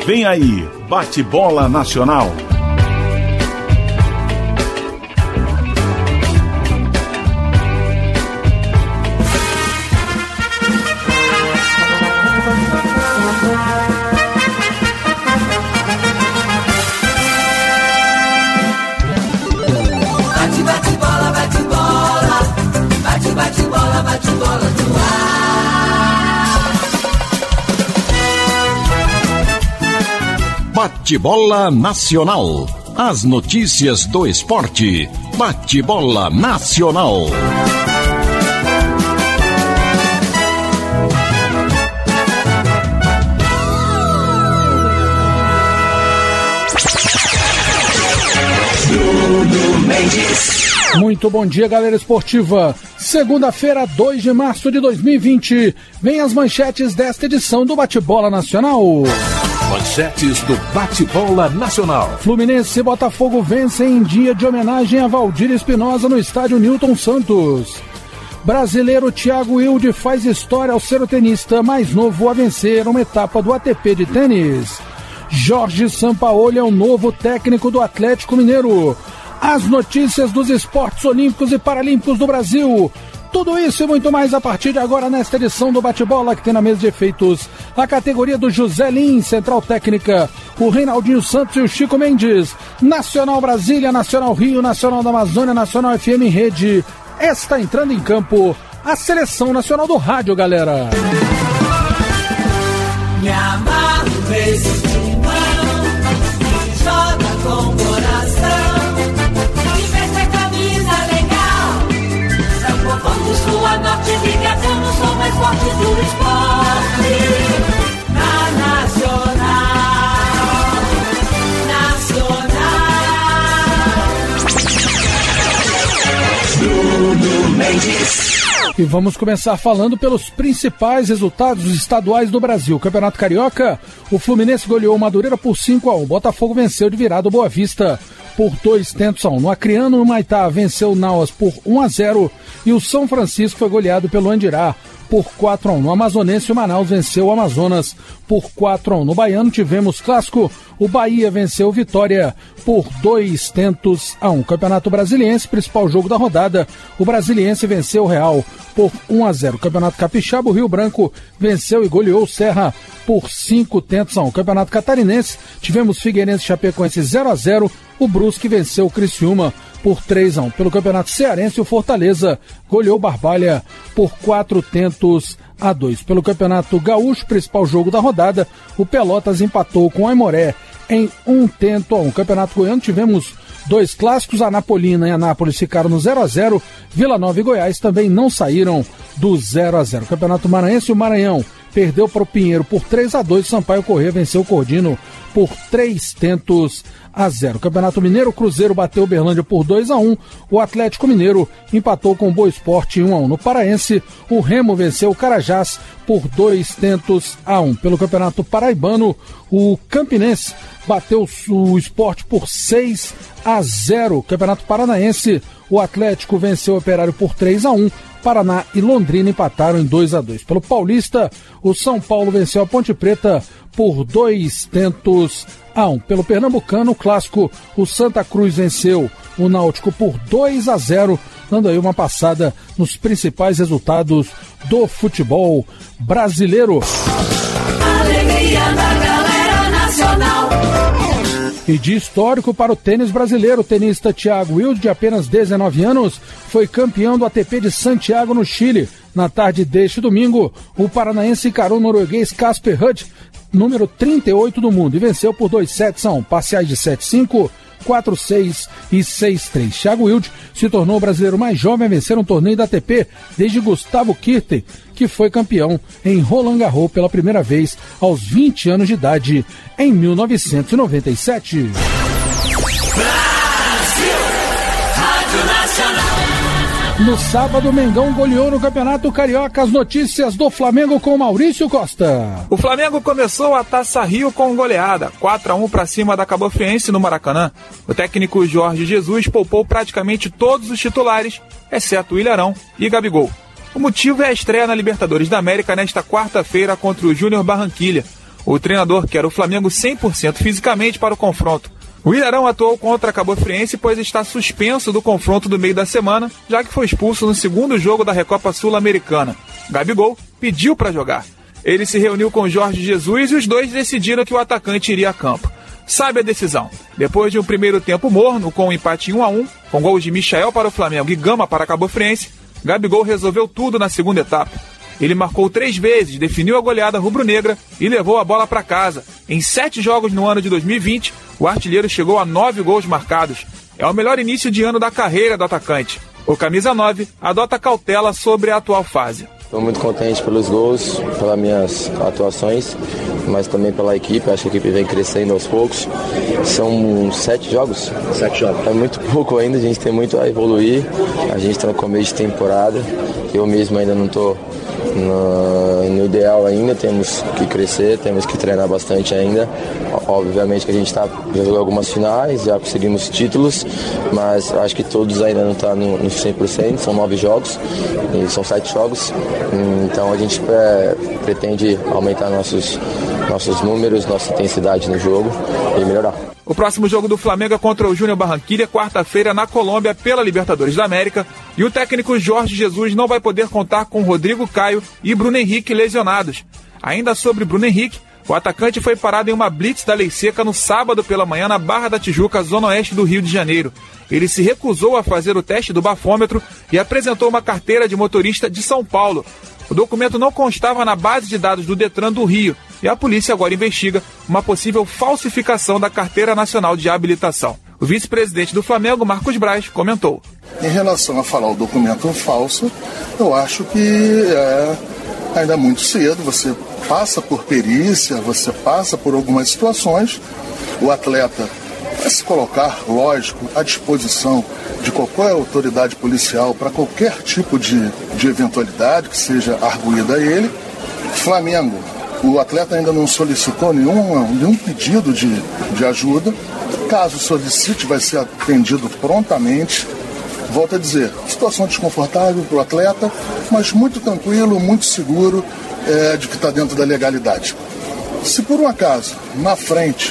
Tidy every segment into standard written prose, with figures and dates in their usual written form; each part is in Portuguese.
Vem aí, Bate-Bola Nacional. Bate-Bola Nacional. As notícias do esporte. Bate-Bola Nacional. Muito bom dia, galera esportiva. Segunda-feira, 2 de março de 2020. Vem as manchetes desta edição do Bate-Bola Nacional. Manchetes do Bate-Bola Nacional. Fluminense e Botafogo vencem em dia de homenagem a Valdir Espinosa no estádio Newton Santos. Brasileiro Thiago Wilde faz história ao ser o tenista mais novo a vencer uma etapa do ATP de tênis. Jorge Sampaoli é o novo técnico do Atlético Mineiro. As notícias dos esportes olímpicos e paralímpicos do Brasil. Tudo isso e muito mais a partir de agora nesta edição do Bate-Bola, que tem na mesa de efeitos a categoria do José Lins, Central Técnica, o Reinaldinho Santos e o Chico Mendes, Nacional Brasília, Nacional Rio, Nacional da Amazônia, Nacional FM em rede. Está entrando em campo a Seleção Nacional do Rádio, galera. Me amarro nesse timão, que joga com o coração, que veste a camisa legal, São Paulo do Sul a Norte, ligadão, sou mais forte do esporte, na Nacional, Bruno Mendes. E vamos começar falando pelos principais resultados estaduais do Brasil. Campeonato Carioca, o Fluminense goleou o Madureira por 5-1. Botafogo venceu de virada o Boa Vista por 2-1. No Acreano, o Maitá venceu o Nauas por 1-0 e o São Francisco foi goleado pelo Andirá por 4-1. No Amazonense, o Manaus venceu o Amazonas por 4-1. No Baiano, tivemos clássico. O Bahia venceu o Vitória por 2-1. Campeonato Brasiliense, principal jogo da rodada. O Brasiliense venceu o Real por 1-0. Campeonato Capixaba, o Rio Branco venceu e goleou o Serra por 5-1. Campeonato Catarinense, tivemos Figueirense e Chapecoense 0-0. O Brusque venceu o Criciúma por 3-1. Pelo Campeonato Cearense, o Fortaleza goleou Barbalha por 4-2. Pelo Campeonato Gaúcho, principal jogo da rodada, o Pelotas empatou com o Aimoré em 1-1. Campeonato Goiano, tivemos dois clássicos, a Napolina e a Anápolis ficaram no 0-0, Vila Nova e Goiás também não saíram do 0-0. Campeonato Maranhense, o Maranhão perdeu para o Pinheiro por 3-2, Sampaio Corrêa venceu o Cordino por 3-0. Campeonato Mineiro, o Cruzeiro bateu o Uberlândia por 2-1, o Atlético Mineiro empatou com o Boa Esporte 1-1. No Paraense, o Remo venceu o Carajás por 2-1. Pelo Campeonato Paraibano, o Campinense bateu o Sport por 6-0. Campeonato Paranaense, o Atlético venceu o Operário por 3-1. Paraná e Londrina empataram em 2-2. Pelo Paulista, o São Paulo venceu a Ponte Preta por 2-1. Pelo Pernambucano, o clássico, o Santa Cruz venceu o Náutico por 2-0, dando aí uma passada nos principais resultados do futebol brasileiro. Alegria da galera nacional. E de histórico para o tênis brasileiro, o tenista Thiago Wilde, de apenas 19 anos, foi campeão do ATP de Santiago, no Chile. Na tarde deste domingo, o paranaense encarou o norueguês Casper Ruud, número 38 do mundo, e venceu por 2-1, parciais de 7-5, 4-6 e 6-3. Thiago Wilde se tornou o brasileiro mais jovem a vencer um torneio da ATP desde Gustavo Kirten, que foi campeão em Roland Garros pela primeira vez aos 20 anos de idade em 1997. Brasil, Rádio Nacional. No sábado, o Mengão goleou no Campeonato Carioca. As notícias do Flamengo com Maurício Costa. O Flamengo começou a Taça Rio com goleada, 4-1 para cima da Cabo Friense no Maracanã. O técnico Jorge Jesus poupou praticamente todos os titulares, exceto o Ilharão e Gabigol. O motivo é a estreia na Libertadores da América nesta quarta-feira contra o Júnior Barranquilla. O treinador quer o Flamengo 100% fisicamente para o confronto. O Ilharão atuou contra a Cabo Friense, pois está suspenso do confronto do meio da semana, já que foi expulso no segundo jogo da Recopa Sul-Americana. Gabigol pediu para jogar. Ele se reuniu com Jorge Jesus e os dois decidiram que o atacante iria a campo. Sabe a decisão. Depois de um primeiro tempo morno, com um empate 1-1, com gols de Michael para o Flamengo e Gama para a Cabo Friense, Gabigol resolveu tudo na segunda etapa. Ele marcou 3 vezes, definiu a goleada rubro-negra e levou a bola para casa. Em 7 jogos no ano de 2020, o artilheiro chegou a 9 gols marcados. É o melhor início de ano da carreira do atacante. O camisa 9 adota cautela sobre a atual fase. Estou muito contente pelos gols, pelas minhas atuações, mas também pela equipe. Acho que a equipe vem crescendo aos poucos. São 7 jogos. 7 jogos. É muito pouco ainda, a gente tem muito a evoluir. A gente está no começo de temporada. Eu mesmo ainda não estou no ideal ainda, temos que crescer, temos que treinar bastante ainda. Obviamente que a gente já jogou algumas finais, já conseguimos títulos, mas acho que todos ainda não estão no 100%, são 9 jogos, e são 7 jogos, então a gente pretende aumentar nossos números, nossa intensidade no jogo e melhorar. O próximo jogo do Flamengo é contra o Júnior Barranquilla, quarta-feira na Colômbia pela Libertadores da América, e o técnico Jorge Jesus não vai poder contar com Rodrigo Caio e Bruno Henrique lesionados. Ainda sobre Bruno Henrique, o atacante foi parado em uma blitz da Lei Seca no sábado pela manhã na Barra da Tijuca, zona oeste do Rio de Janeiro. Ele se recusou a fazer o teste do bafômetro e apresentou uma carteira de motorista de São Paulo. O documento não constava na base de dados do Detran do Rio e a polícia agora investiga uma possível falsificação da Carteira Nacional de Habilitação. O vice-presidente do Flamengo, Marcos Braz, comentou. Em relação a falar o documento falso, eu acho que ainda é muito cedo. Você passa por perícia, você passa por algumas situações. O atleta vai se colocar, lógico, à disposição de qualquer autoridade policial para qualquer tipo de eventualidade que seja arguída a ele. Flamengo, o atleta ainda não solicitou nenhum pedido de ajuda. Caso solicite, vai ser atendido prontamente. Volto a dizer, situação desconfortável para o atleta, mas muito tranquilo, muito seguro de que está dentro da legalidade. Se por um acaso, na frente,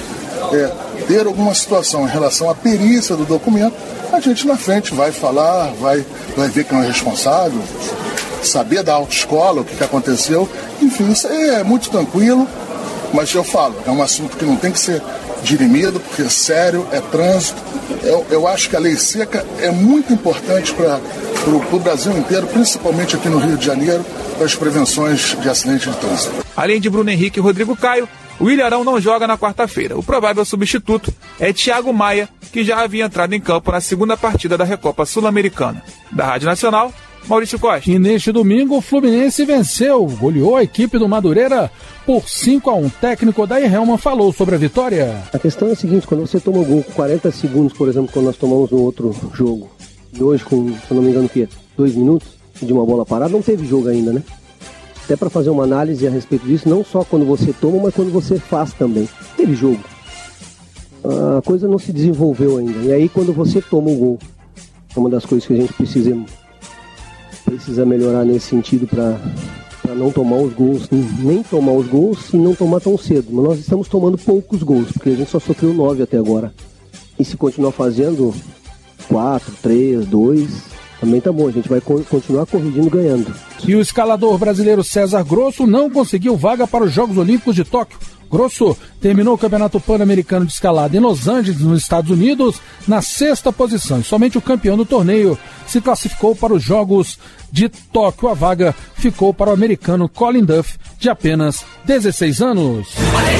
ter alguma situação em relação à perícia do documento, a gente na frente vai falar, vai ver quem é o responsável, saber da autoescola o que aconteceu. Enfim, isso aí é muito tranquilo, mas eu falo, é um assunto que não tem que ser dirimido, porque é sério, é trânsito. Eu acho que a Lei Seca é muito importante para o Brasil inteiro, principalmente aqui no Rio de Janeiro, para as prevenções de acidentes de trânsito. Além de Bruno Henrique e Rodrigo Caio, o Ilharão não joga na quarta-feira. O provável substituto é Thiago Maia, que já havia entrado em campo na segunda partida da Recopa Sul-Americana. Da Rádio Nacional, Maurício Costa. E neste domingo o Fluminense goleou a equipe do Madureira por 5-1. O técnico Odair Hellmann falou sobre a vitória. A questão é a seguinte, quando você toma o gol com 40 segundos, por exemplo, quando nós tomamos no outro jogo, e hoje com, se eu não me engano, 2 minutos de uma bola parada, não teve jogo ainda, né? Até para fazer uma análise a respeito disso, não só quando você toma, mas quando você faz também. Teve jogo. A coisa não se desenvolveu ainda. E aí quando você toma o gol, é uma das coisas que a gente precisa melhorar nesse sentido para não tomar os gols, nem tomar os gols e não tomar tão cedo. Mas nós estamos tomando poucos gols, porque a gente só sofreu 9 até agora. E se continuar fazendo 4, 3, 2... também tá bom, a gente vai continuar corrigindo ganhando. E o escalador brasileiro César Grosso não conseguiu vaga para os Jogos Olímpicos de Tóquio. Grosso terminou o Campeonato Pan-Americano de Escalada em Los Angeles, nos Estados Unidos, na 6ª posição. E somente o campeão do torneio se classificou para os Jogos de Tóquio. A vaga ficou para o americano Colin Duff, de apenas 16 anos.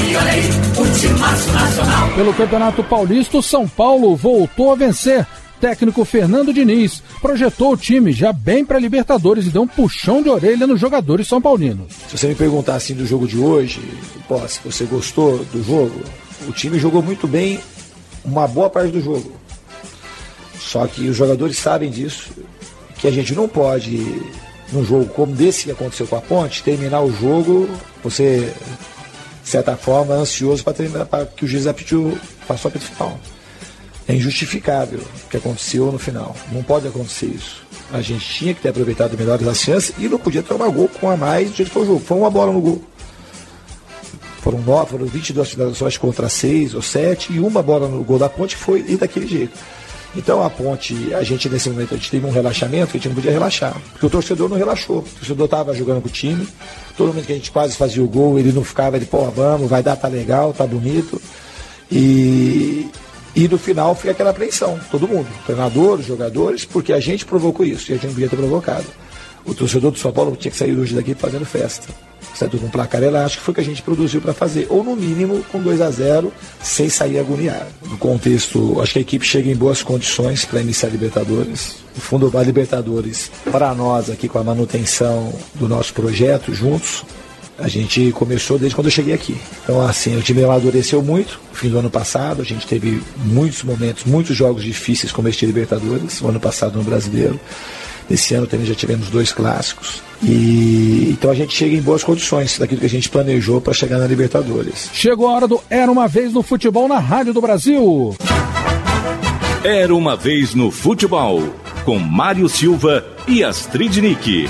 Pelo Campeonato Paulista, o São Paulo voltou a vencer. Técnico Fernando Diniz projetou o time já bem para a Libertadores e deu um puxão de orelha nos jogadores são paulinos. Se você me perguntar assim do jogo de hoje, se você gostou do jogo, o time jogou muito bem uma boa parte do jogo. Só que os jogadores sabem disso, que a gente não pode, num jogo como desse que aconteceu com a Ponte, terminar o jogo, você, de certa forma, ansioso para terminar, para que o juiz passou a apito final. É injustificável o que aconteceu no final. Não pode acontecer isso. A gente tinha que ter aproveitado melhor as chances e não podia tomar gol com a mais do jeito que foi o jogo. Foi uma bola no gol. Foram 22 finalizações contra 6 ou 7, e uma bola no gol da Ponte foi e daquele jeito. Então a Ponte, a gente nesse momento, a gente teve um relaxamento que a gente não podia relaxar, porque o torcedor não relaxou. O torcedor estava jogando com o time, todo momento que a gente quase fazia o gol, ele não ficava, ele, pô, vamos, vai dar, tá legal, tá bonito. E no final fica aquela apreensão, todo mundo, treinador, os jogadores, porque a gente provocou isso, e a gente não devia ter provocado. O torcedor do São Paulo tinha que sair hoje daqui fazendo festa. Saiu com um placar elástico, foi o que a gente produziu para fazer. Ou no mínimo com 2-0, sem sair agoniado. No contexto, acho que a equipe chega em boas condições para iniciar a Libertadores. No fundo, a Libertadores, para nós aqui com a manutenção do nosso projeto juntos, a gente começou desde quando eu cheguei aqui. Então, assim, o time amadureceu muito. No fim do ano passado, a gente teve muitos momentos, muitos jogos difíceis como este Libertadores, o ano passado no Brasileiro. Esse ano também já tivemos 2 clássicos. E então a gente chega em boas condições daquilo que a gente planejou para chegar na Libertadores. Chegou a hora do Era Uma Vez no Futebol na Rádio do Brasil. Era Uma Vez no Futebol, com Mário Silva e Astrid Nick.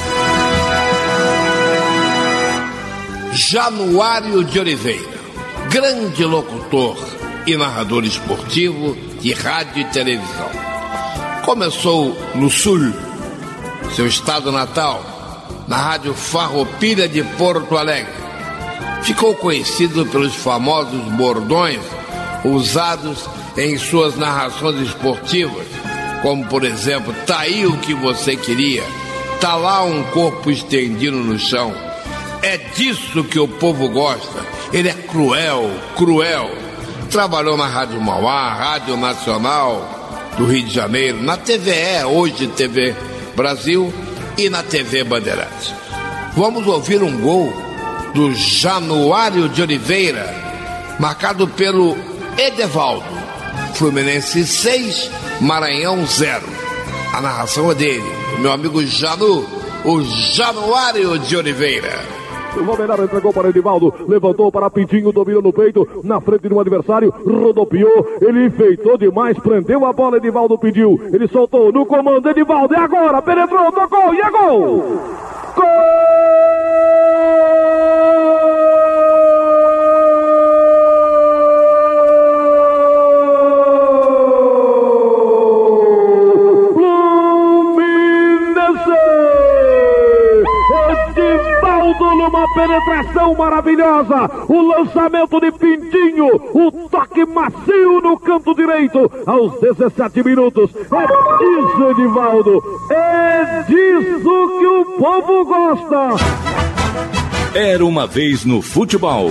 Januário de Oliveira, grande locutor e narrador esportivo de rádio e televisão. Começou no Sul, seu estado natal, na Rádio Farroupilha de Porto Alegre. Ficou conhecido pelos famosos bordões usados em suas narrações esportivas, como, por exemplo, tá aí o que você queria, tá lá um corpo estendido no chão. É disso que o povo gosta. Ele é cruel, cruel. Trabalhou na Rádio Mauá, Rádio Nacional do Rio de Janeiro, na TVE, hoje TV Brasil, e na TV Bandeirantes. Vamos ouvir um gol do Januário de Oliveira, marcado pelo Edevaldo. Fluminense 6, Maranhão 0. A narração é dele, meu amigo Janu, o Januário de Oliveira. O Valmenaro entregou para Edivaldo, levantou para Pintinho, dominou no peito, na frente de um adversário, rodopiou, ele enfeitou demais, prendeu a bola, Edivaldo pediu, ele soltou no comando, Edivaldo, é agora, penetrou, tocou e é gol! Gol! Numa penetração maravilhosa, o lançamento de Pintinho, o toque macio no canto direito, aos 17 minutos, é disso, Edivaldo, é disso que o povo gosta. Era Uma Vez no Futebol.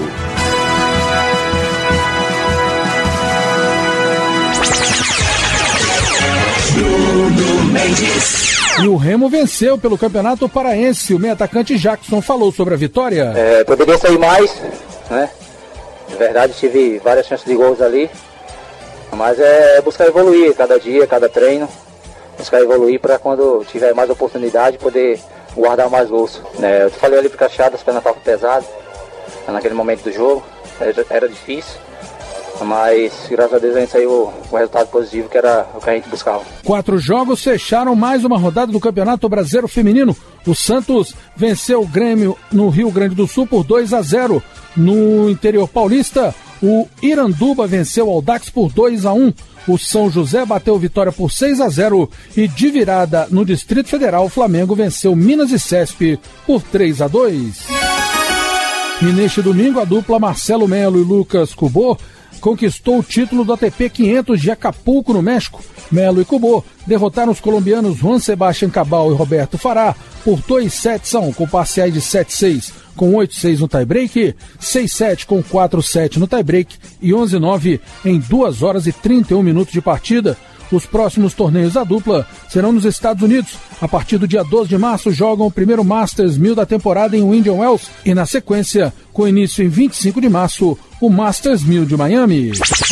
Bruno Mendes. E o Remo venceu pelo Campeonato Paraense. O meio-atacante Jackson falou sobre a vitória. Poderia sair mais, né? Na verdade, tive várias chances de gols ali. Mas é buscar evoluir cada dia, cada treino. Buscar evoluir para quando tiver mais oportunidade poder guardar mais gols. Eu falei ali pro Cacheado, as pernas estavam pesadas naquele momento do jogo. Era difícil. Mas, graças a Deus, a gente saiu com resultado positivo, que era o que a gente buscava. 4 jogos fecharam mais uma rodada do Campeonato Brasileiro Feminino. O Santos venceu o Grêmio no Rio Grande do Sul por 2-0. No interior paulista, o Iranduba venceu o Audax por 2-1. O São José bateu Vitória por 6-0. E de virada no Distrito Federal, o Flamengo venceu Minas e Cesp por 3-2. E neste domingo, a dupla Marcelo Melo e Lucas Cubô conquistou o título do ATP 500 de Acapulco, no México. Melo e Cubô derrotaram os colombianos Juan Sebastián Cabal e Roberto Farah por 2-7, com parciais de 7-6 com 8-6 no tie-break, 6-7 com 4-7 no tie-break e 11-9 em 2 horas e 31 minutos de partida. Os próximos torneios da dupla serão nos Estados Unidos. A partir do dia 12 de março, jogam o primeiro Masters 1000 da temporada em Indian Wells. E na sequência, com início em 25 de março, o Masters 1000 de Miami.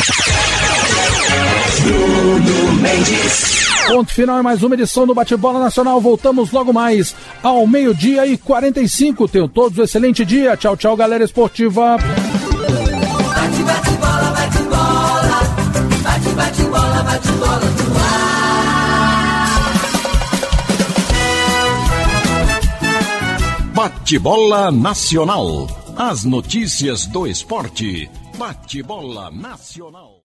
Ponto final em mais uma edição do Bate-Bola Nacional. Voltamos logo mais ao 12:45. Tenham todos um excelente dia. Tchau, tchau, galera esportiva. Bate-bola, bate-bola. Bate-bola, bate-bola no ar. Bate-Bola Nacional. As notícias do esporte. Bate-bola Nacional.